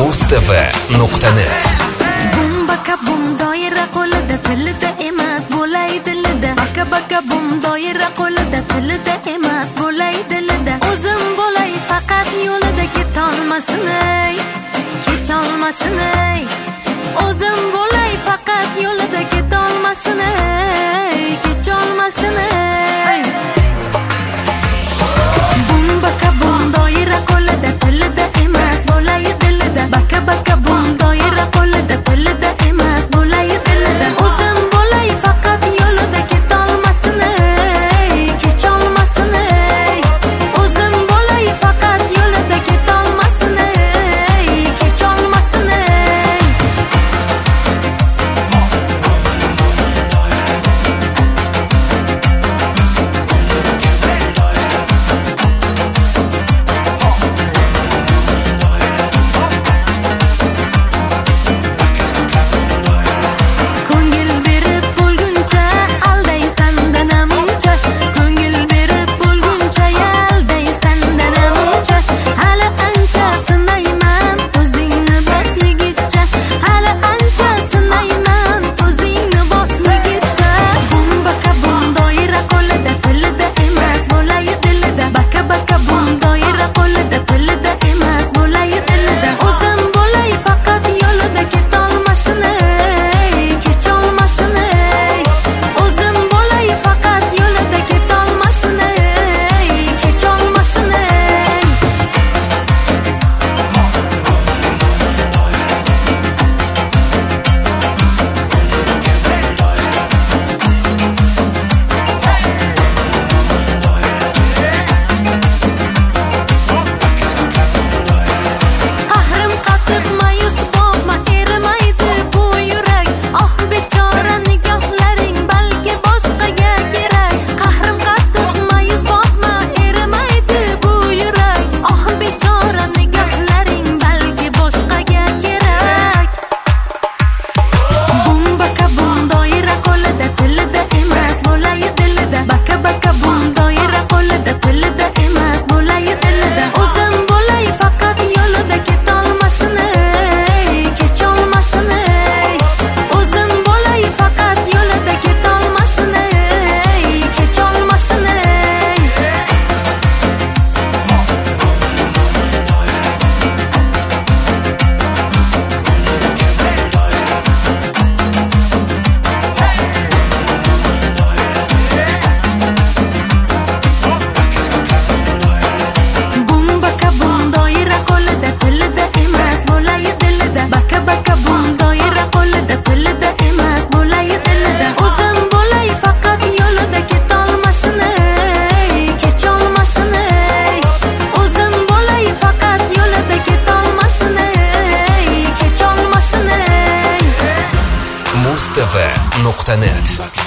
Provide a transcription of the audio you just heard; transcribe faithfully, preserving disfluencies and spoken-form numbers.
mustv nuqta net. Bum baka bum doira qo'lida, tilida emas bo'lay dilida. Baka baka bum doira qo'lida, tilida emas bo'lay dilida. O'zim bo'lay faqat yo'lida, ketolmasin ey, kecholmasin ey. O'zim bo'lay faqat yo'lida, ketolmasin ey, kecholmasin ey. Bum baka bum doira qo'lida, tilida emas bo'lay dilida. Baka baka bum doira qo'lida, tilida emas bo'lay dilida. O'zim bo'lay faqat yo'lida, ketolmasin ey, kecholmasin ey. O'zim bo'lay faqat yo'lida, ketolmasin ey, kecholmasin ey. Ko'ngil berib bo'lguncha aldaysan danamuncha. Ko'ngil berib bo'lguncha aldaysan danamuncha. Hali ancha sinayman o'zingni bos yigitcha. Hali ancha sinayman o'zingni bos yigitcha. Bum baka bum doira qo'lida, tilida emas bo'lay dilida. Baka baka bum doira qo'lida, tilida emas bo'lay dilida. O'zim bo'lay faqat yo'lida, ketolmasin ey, kecholmasin ey. O'zim bo'lay faqat yo'lida, ketolmasin ey, kecholmasin ey. Qahrim qattiq ma'yus bo'lma, erimaydi bu yurak. Oh bechora nigohlaring balki boshqaga kerak. Qahrim qattiq ma'yus bo'lma, erimaydi bu yurak. Oh bechora nigohlaring balki boshqaga kerak. Bum baka bum doira qo'lida, tilida emas bo'lay dilida. Baka baka bum doira qo'lida, tilida emas bo'lay dilida. O'zim bo'lay faqat yo'lida, ketolmasin ey, kecholmasin ey. O'zim bo'lay faqat yo'lida, ketolmasin ey, kecholmasin ey. Bum baka bum doira qo'lida, tilida emas bo'lay dilida. Baka baka bum doira qo'lida, tilida emas bo'lay dilida. O'zim bo'lay faqat yo'lida, ketolmasin ey, kecholmasin ey. O'zim bo'lay faqat yo'lida, ketolmasin ey, kecholmasin ey. mustv nuqta net.